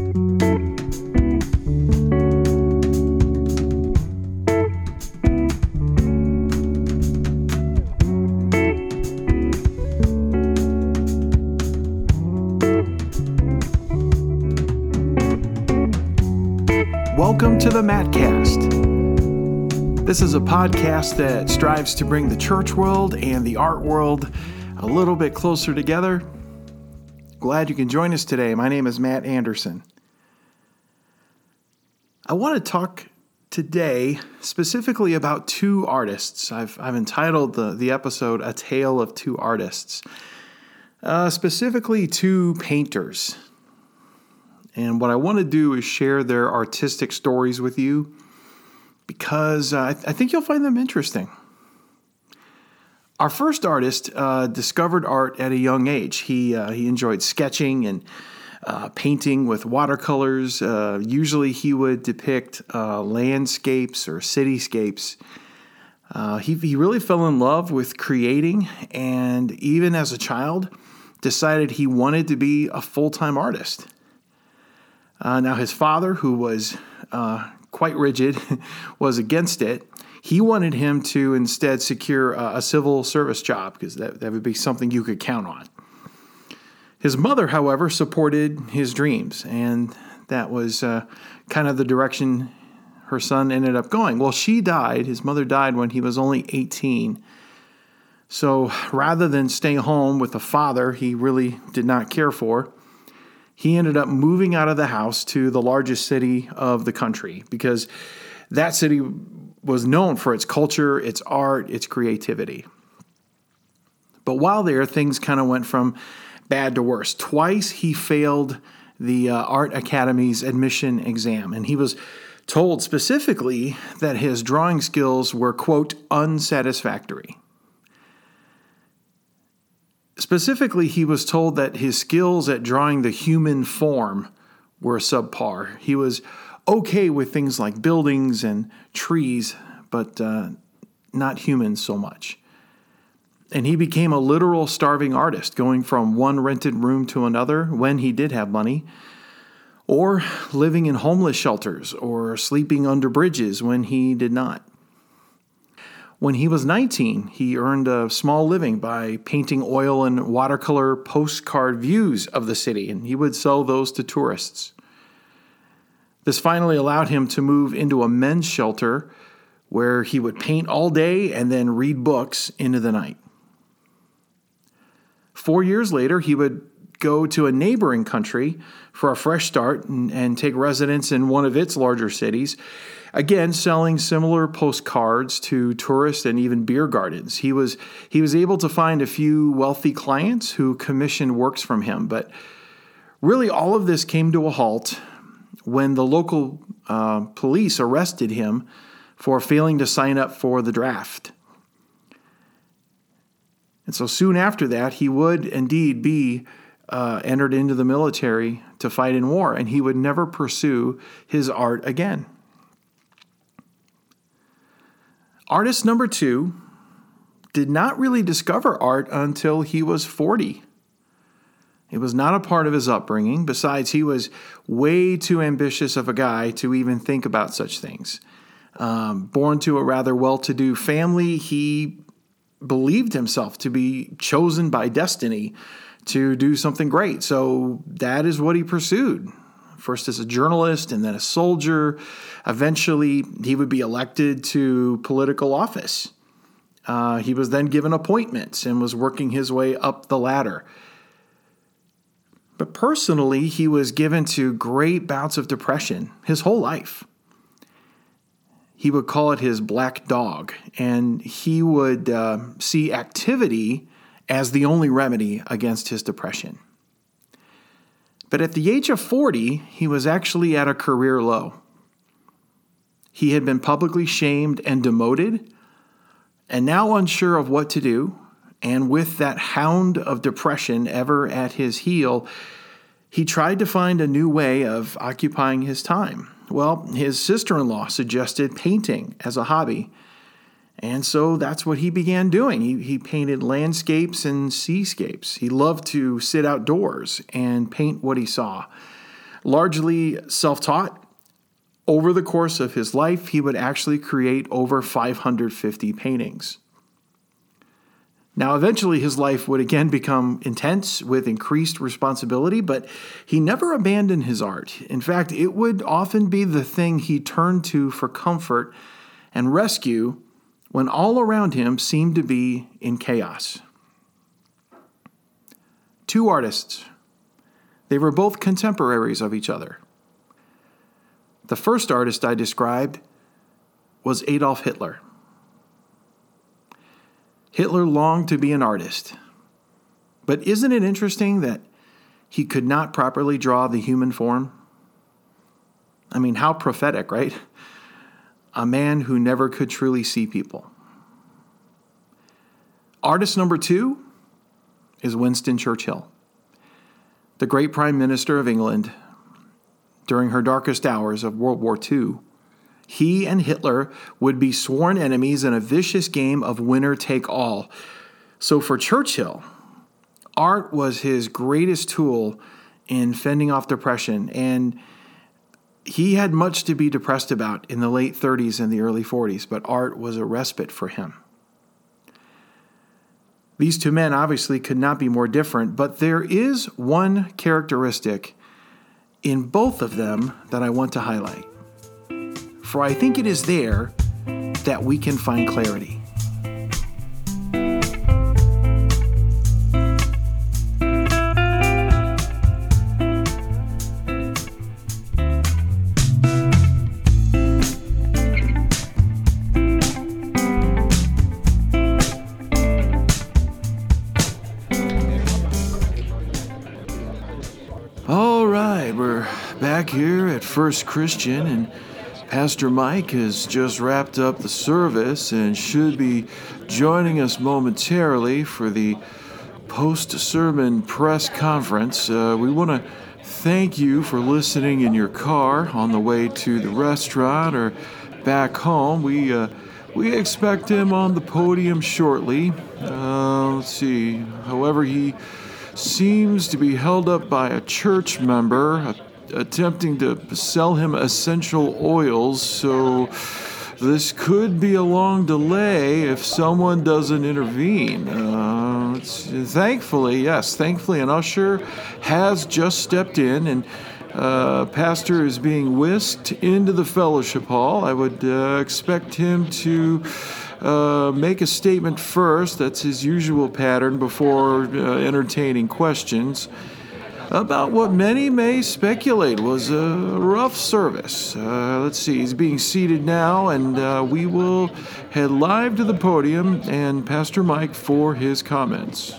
Welcome to the Mattcast. This is a podcast that strives to bring the church world and the art world a little bit closer together. Glad you can join us today. My name is Matt Anderson. I want to talk today specifically about two artists. I've entitled the episode A Tale of Two Artists, specifically two painters. And what I want to do is share their artistic stories with you because I think you'll find them interesting. Our first artist discovered art at a young age. He enjoyed sketching and painting with watercolors. Usually he would depict landscapes or cityscapes. He really fell in love with creating, and even as a child, decided he wanted to be a full-time artist. Now, his father, who was quite rigid, was against it. He wanted him to instead secure a civil service job because that would be something you could count on. His mother, however, supported his dreams, and that was kind of the direction her son ended up going. Well, she died. His mother died when he was only 18. So rather than stay home with a father he really did not care for, he ended up moving out of the house to the largest city of the country because that city was known for its culture, its art, its creativity. But while there, things kind of went from bad to worse. Twice he failed the Art Academy's admission exam, and he was told specifically that his drawing skills were, quote, unsatisfactory. Specifically, he was told that his skills at drawing the human form were subpar. He was okay with things like buildings and trees, but not humans so much. And he became a literal starving artist, going from one rented room to another when he did have money, or living in homeless shelters or sleeping under bridges when he did not. When he was 19, he earned a small living by painting oil and watercolor postcard views of the city, and he would sell those to tourists. This finally allowed him to move into a men's shelter where he would paint all day and then read books into the night. 4 years later, he would go to a neighboring country for a fresh start and take residence in one of its larger cities, again selling similar postcards to tourists and even beer gardens. He was able to find a few wealthy clients who commissioned works from him, but really all of this came to a halt when the local police arrested him for failing to sign up for the draft. And so soon after that, he would indeed be entered into the military to fight in war, and he would never pursue his art again. Artist number two did not really discover art until he was 40. It was not a part of his upbringing. Besides, he was way too ambitious of a guy to even think about such things. Born to a rather well-to-do family, he believed himself to be chosen by destiny to do something great. So that is what he pursued. First as a journalist and then a soldier. Eventually, he would be elected to political office. He was then given appointments and was working his way up the ladder. But personally, he was given to great bouts of depression his whole life. He would call it his black dog, and he would see activity as the only remedy against his depression. But at the age of 40, he was actually at a career low. He had been publicly shamed and demoted, and now unsure of what to do, and with that hound of depression ever at his heel, he tried to find a new way of occupying his time. Well, his sister-in-law suggested painting as a hobby, and so that's what he began doing. He painted landscapes and seascapes. He loved to sit outdoors and paint what he saw. Largely self-taught, over the course of his life, he would actually create over 550 paintings. Now, eventually, his life would again become intense with increased responsibility, but he never abandoned his art. In fact, it would often be the thing he turned to for comfort and rescue when all around him seemed to be in chaos. Two artists. They were both contemporaries of each other. The first artist I described was Adolf Hitler. Hitler longed to be an artist. But isn't it interesting that he could not properly draw the human form? I mean, how prophetic, right? A man who never could truly see people. Artist number 2 is Winston Churchill, the great Prime Minister of England. During her darkest hours of World War II, he and Hitler would be sworn enemies in a vicious game of winner take all. So for Churchill, art was his greatest tool in fending off depression, and he had much to be depressed about in the late 30s and the early 40s, but art was a respite for him. These two men obviously could not be more different, but there is one characteristic in both of them that I want to highlight. For I think it is there that we can find clarity. All right, we're back here at First Christian, and Pastor Mike has just wrapped up the service and should be joining us momentarily for the post-sermon press conference. We want to thank you for listening in your car on the way to the restaurant or back home. We expect him on the podium shortly. Let's see. However, he seems to be held up by a church member attempting to sell him essential oils, so this could be a long delay if someone doesn't intervene. Thankfully, an usher has just stepped in, and pastor is being whisked into the fellowship hall. I would expect him to make a statement first. That's his usual pattern before entertaining questions about what many may speculate was a rough service. Let's see, he's being seated now, and we will head live to the podium and Pastor Mike for his comments.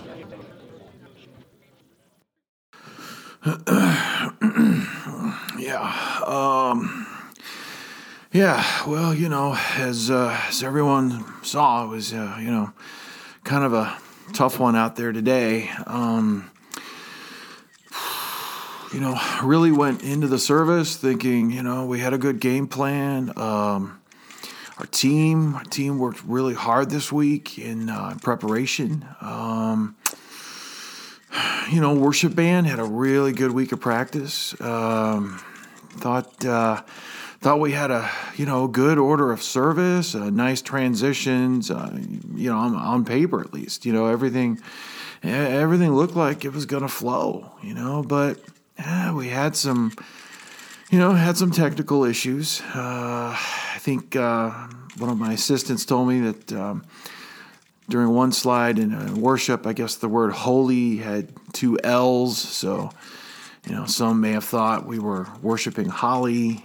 Well, as everyone saw, it was, kind of a tough one out there today. Really went into the service thinking, we had a good game plan. Our team worked really hard this week in preparation. Worship band had a really good week of practice. Thought we had a good order of service, nice transitions. On paper at least, everything looked like it was gonna flow. But we had some technical issues. I think one of my assistants told me that during one slide in worship, I guess the word holy had 2 L's. So, some may have thought we were worshiping holly.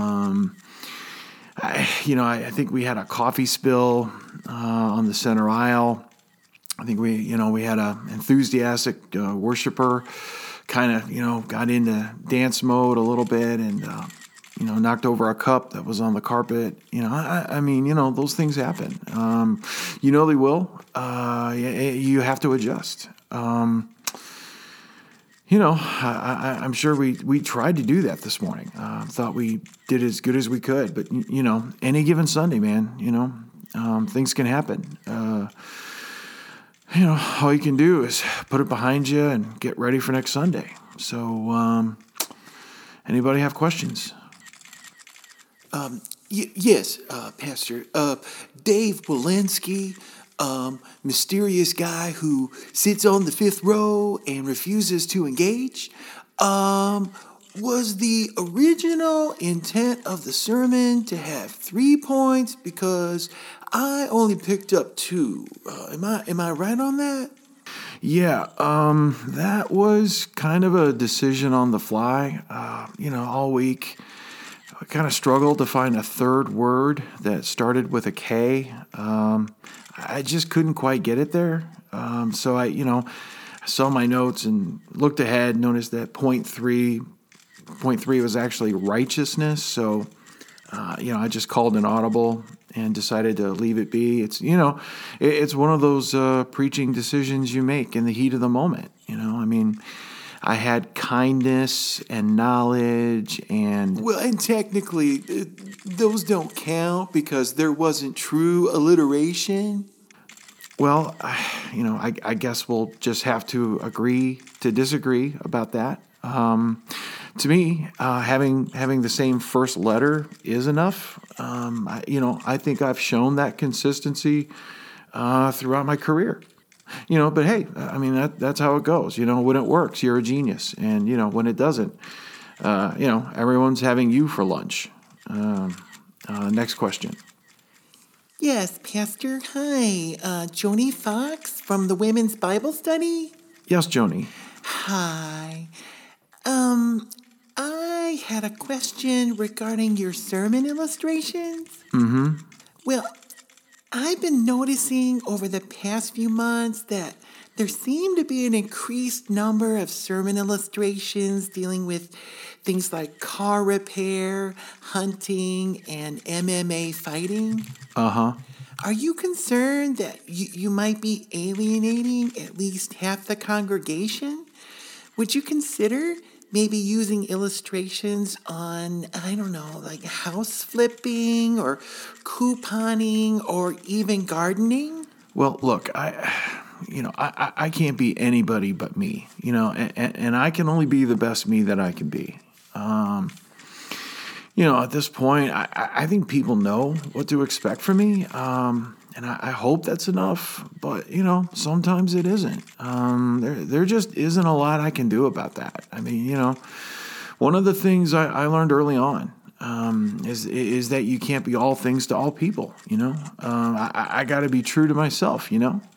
I think we had a coffee spill on the center aisle. I think we had a enthusiastic worshiper kind of, got into dance mode a little bit and, knocked over a cup that was on the carpet. Those things happen. They will. You have to adjust. I'm sure we tried to do that this morning. Thought we did as good as we could, but, any given Sunday, man, things can happen. All you can do is put it behind you and get ready for next Sunday. So, Anybody have questions? Yes, Pastor. Dave Walensky, mysterious guy who sits on the fifth row and refuses to engage. Was the original intent of the sermon to have 3 points? Because I only picked up 2. Am I right on that? Yeah, that was kind of a decision on the fly. All week I kind of struggled to find a third word that started with a K. I just couldn't quite get it there. So I saw my notes and looked ahead, noticed that point three was actually righteousness. So, I just called an audible and decided to leave it be. It's one of those preaching decisions you make in the heat of the moment. I had kindness and knowledge and... Well, and technically, those don't count because there wasn't true alliteration. Well, I guess we'll just have to agree to disagree about that. To me, having the same first letter is enough. I think I've shown that consistency throughout my career. But hey, that's how it goes. When it works, you're a genius, and when it doesn't, everyone's having you for lunch. Next question. Yes, Pastor. Hi, Joni Fox from the Women's Bible Study. Yes, Joni. Hi. I had a question regarding your sermon illustrations. Mm-hmm. Well, I've been noticing over the past few months that there seem to be an increased number of sermon illustrations dealing with things like car repair, hunting, and MMA fighting. Uh-huh. Are you concerned that you might be alienating at least half the congregation? Would you consider maybe using illustrations on, like house flipping or couponing or even gardening? Well, look, I can't be anybody but me, and I can only be the best me that I can be. At this point, I think people know what to expect from me, and I hope that's enough, but, sometimes it isn't. There just isn't a lot I can do about that. One of the things I learned early on is that you can't be all things to all people, I got to be true to myself,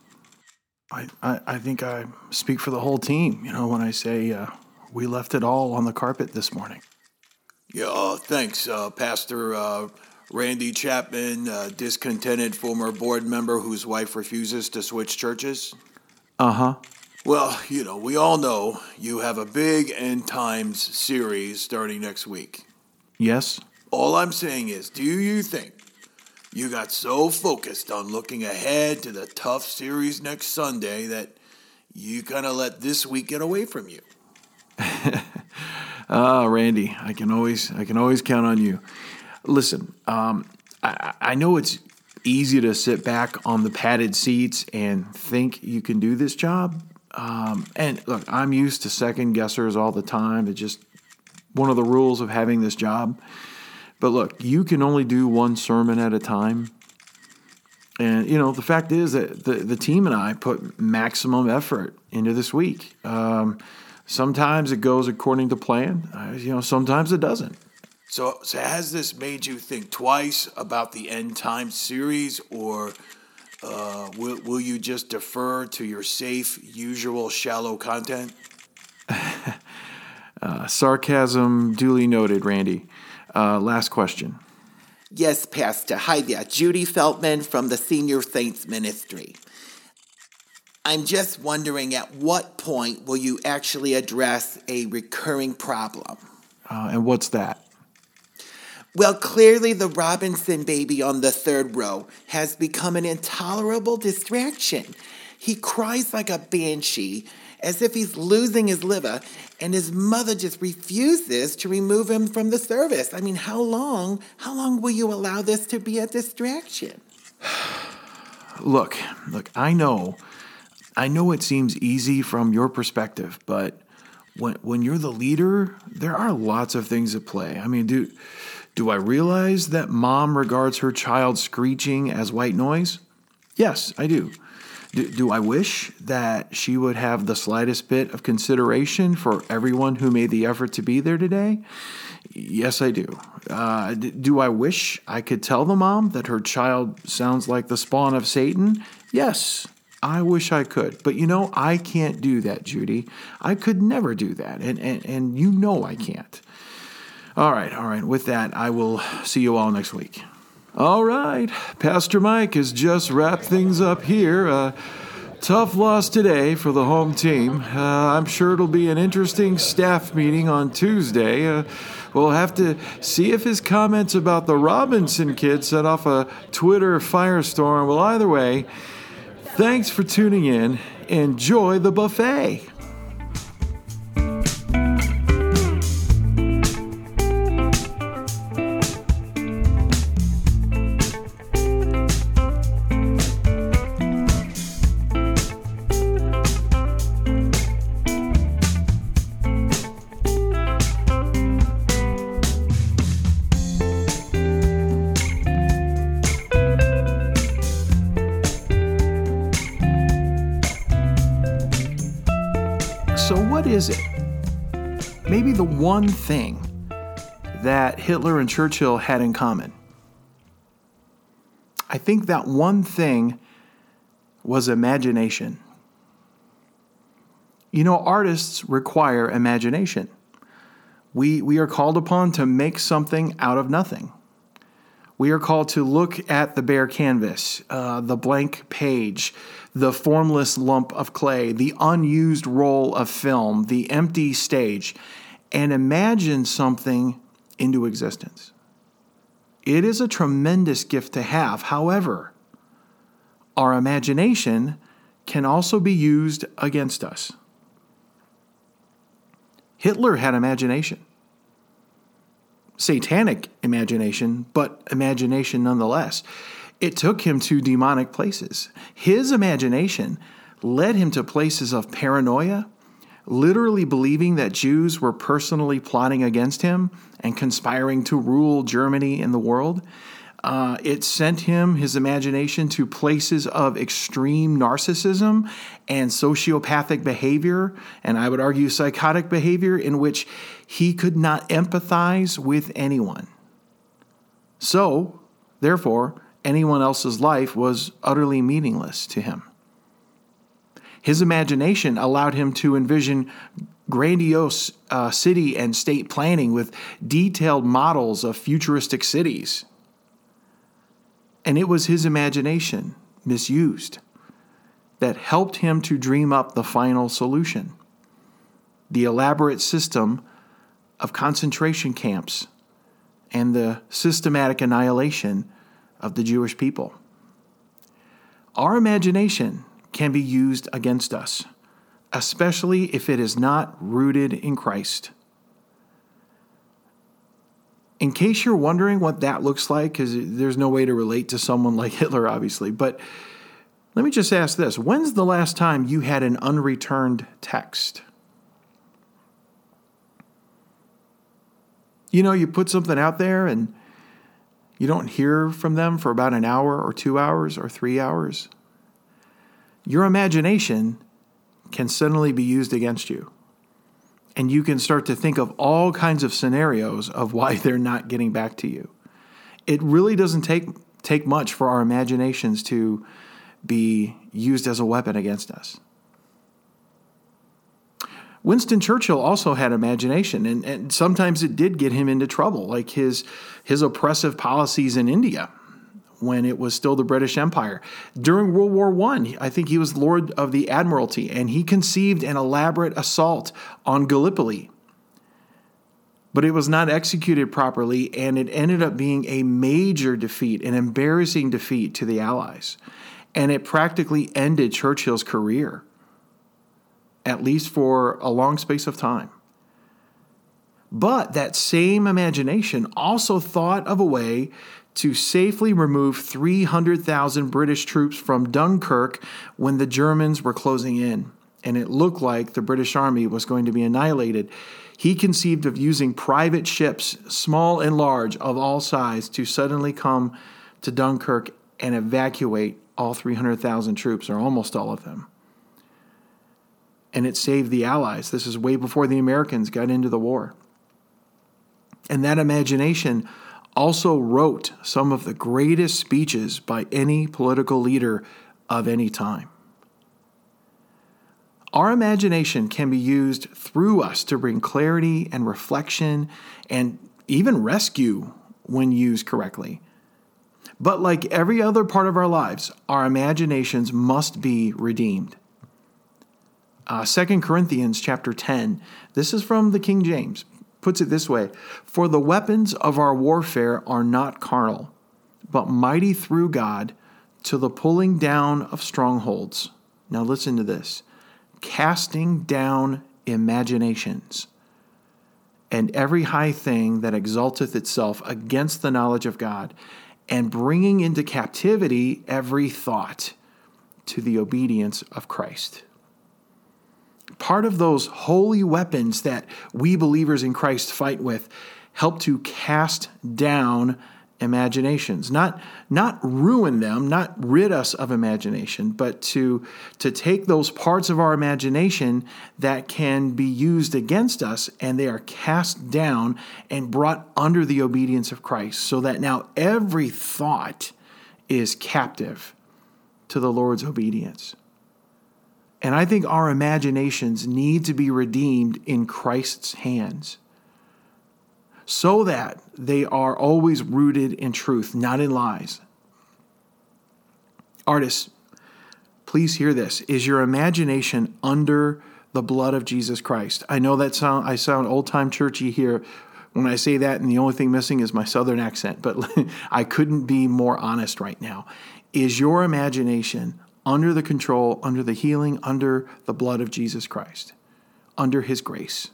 I think I speak for the whole team, when I say we left it all on the carpet this morning. Yeah, thanks, Pastor Randy Chapman, discontented former board member whose wife refuses to switch churches. Uh-huh. Well, we all know you have a big end times series starting next week. Yes. All I'm saying is, do you think you got so focused on looking ahead to the tough series next Sunday that you kind of let this week get away from you? Randy, I can always count on you. Listen, I know it's easy to sit back on the padded seats and think you can do this job. And look, I'm used to second guessers all the time. It's just one of the rules of having this job. But look, you can only do one sermon at a time. And, the fact is that the team and I put maximum effort into this week. Sometimes it goes according to plan. Sometimes it doesn't. So has this made you think twice about the end time series, or will you just defer to your safe, usual, shallow content? Sarcasm duly noted, Randy. Last question. Yes, Pastor. Hi there. Judy Feltman from the Senior Saints Ministry. I'm just wondering, at what point will you actually address a recurring problem? And what's that? Well, clearly the Robinson baby on the third row has become an intolerable distraction. He cries like a banshee, as if he's losing his liver, and his mother just refuses to remove him from the service. How long will you allow this to be a distraction? Look, I know it seems easy from your perspective, but when you're the leader, there are lots of things at play. I mean, do I realize that mom regards her child screeching as white noise? Yes, I do. Do I wish that she would have the slightest bit of consideration for everyone who made the effort to be there today? Yes, I do. Do I wish I could tell the mom that her child sounds like the spawn of Satan? Yes, I wish I could. But I can't do that, Judy. I could never do that. And I can't. All right. With that, I will see you all next week. All right. Pastor Mike has just wrapped things up here. Tough loss today for the home team. I'm sure it'll be an interesting staff meeting on Tuesday. We'll have to see if his comments about the Robinson kid set off a Twitter firestorm. Well, either way, thanks for tuning in. Enjoy the buffet. So what is it? Maybe the one thing that Hitler and Churchill had in common. I think that one thing was imagination. Artists require imagination. We are called upon to make something out of nothing. We are called to look at the bare canvas, the blank page, the formless lump of clay, the unused roll of film, the empty stage, and imagine something into existence. It is a tremendous gift to have. However, our imagination can also be used against us. Hitler had imagination. Satanic imagination, but imagination nonetheless. It took him to demonic places. His imagination led him to places of paranoia, literally believing that Jews were personally plotting against him and conspiring to rule Germany and the world. It sent his imagination to places of extreme narcissism and sociopathic behavior, and I would argue psychotic behavior, in which he could not empathize with anyone. So, therefore, anyone else's life was utterly meaningless to him. His imagination allowed him to envision grandiose city and state planning with detailed models of futuristic cities. And it was his imagination, misused, that helped him to dream up the final solution: the elaborate system of concentration camps and the systematic annihilation of the Jewish people. Our imagination can be used against us, especially if it is not rooted in Christ. In case you're wondering what that looks like, because there's no way to relate to someone like Hitler, obviously, but let me just ask this. When's the last time you had an unreturned text? You put something out there and you don't hear from them for about an hour or 2 hours or 3 hours. Your imagination can suddenly be used against you. And you can start to think of all kinds of scenarios of why they're not getting back to you. It really doesn't take much for our imaginations to be used as a weapon against us. Winston Churchill also had imagination, and sometimes it did get him into trouble, like his oppressive policies in India when it was still the British Empire. During World War I think he was Lord of the Admiralty, and he conceived an elaborate assault on Gallipoli. But it was not executed properly, and it ended up being a major defeat, an embarrassing defeat to the Allies. And it practically ended Churchill's career, at least for a long space of time. But that same imagination also thought of a way to safely remove 300,000 British troops from Dunkirk when the Germans were closing in. and it looked like the British Army was going to be annihilated, he conceived of using private ships, small and large, of all size, to suddenly come to Dunkirk and evacuate all 300,000 troops, or almost all of them. And it saved the Allies. This is way before the Americans got into the war. And that imagination also wrote some of the greatest speeches by any political leader of any time. Our imagination can be used through us to bring clarity and reflection and even rescue when used correctly. But like every other part of our lives, our imaginations must be redeemed. 2 Corinthians chapter 10, this is from the King James, puts it this way: "For the weapons of our warfare are not carnal, but mighty through God to the pulling down of strongholds." Now listen to this. "Casting down imaginations, and every high thing that exalteth itself against the knowledge of God, and bringing into captivity every thought to the obedience of Christ." Part of those holy weapons that we believers in Christ fight with help to cast down imaginations, not ruin them, not rid us of imagination, but to take those parts of our imagination that can be used against us, and they are cast down and brought under the obedience of Christ, so that now every thought is captive to the Lord's obedience. And I think our imaginations need to be redeemed in Christ's hands, so that they are always rooted in truth, not in lies. Artists, please hear this. Is your imagination under the blood of Jesus Christ? I know that I sound old-time churchy here when I say that, and the only thing missing is my southern accent, but I couldn't be more honest right now. Is your imagination under the control, under the healing, under the blood of Jesus Christ, under his grace?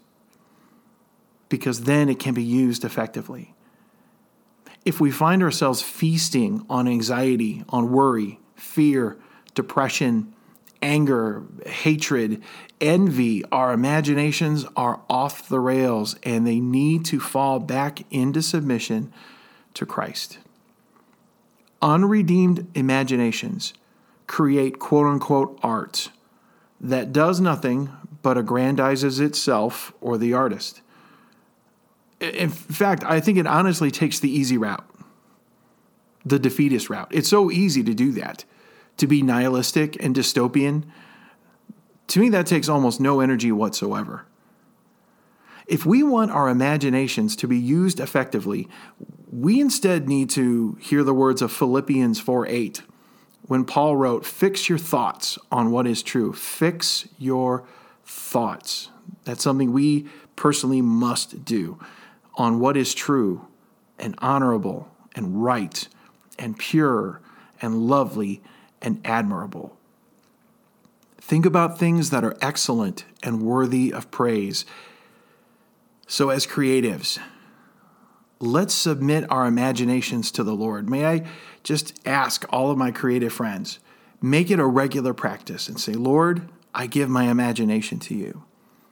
Because then it can be used effectively. If we find ourselves feasting on anxiety, on worry, fear, depression, anger, hatred, envy, our imaginations are off the rails, and they need to fall back into submission to Christ. Unredeemed imaginations create quote-unquote art that does nothing but aggrandizes itself or the artist. In fact, I think it honestly takes the easy route, the defeatist route. It's so easy to do that, to be nihilistic and dystopian. To me, that takes almost no energy whatsoever. If we want our imaginations to be used effectively, we instead need to hear the words of Philippians 4:8, when Paul wrote, "Fix your thoughts on what is true." Fix your thoughts. That's something we personally must do, on what is true and honorable and right and pure and lovely and admirable. Think about things that are excellent and worthy of praise. So as creatives, let's submit our imaginations to the Lord. May I just ask all of my creative friends, make it a regular practice and say, "Lord, I give my imagination to you."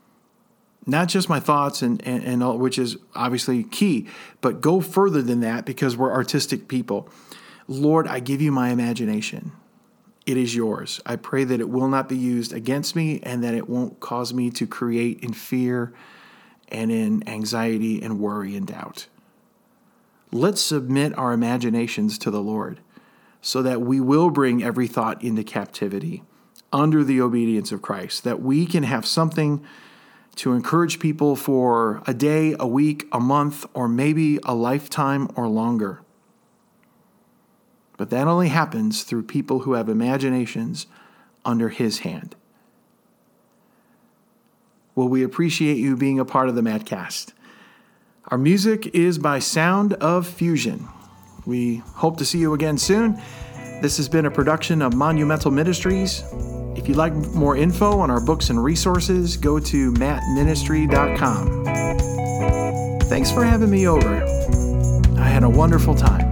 Not just my thoughts, and all, which is obviously key, but go further than that, because we're artistic people. "Lord, I give you my imagination. It is yours. I pray that it will not be used against me, and that it won't cause me to create in fear and in anxiety and worry and doubt." Let's submit our imaginations to the Lord, so that we will bring every thought into captivity under the obedience of Christ, that we can have something to encourage people for a day, a week, a month, or maybe a lifetime or longer. But that only happens through people who have imaginations under his hand. Well, we appreciate you being a part of the Madcast. Our music is by Sound of Fusion. We hope to see you again soon. This has been a production of Monumental Ministries. If you'd like more info on our books and resources, go to mattministry.com. Thanks for having me over. I had a wonderful time.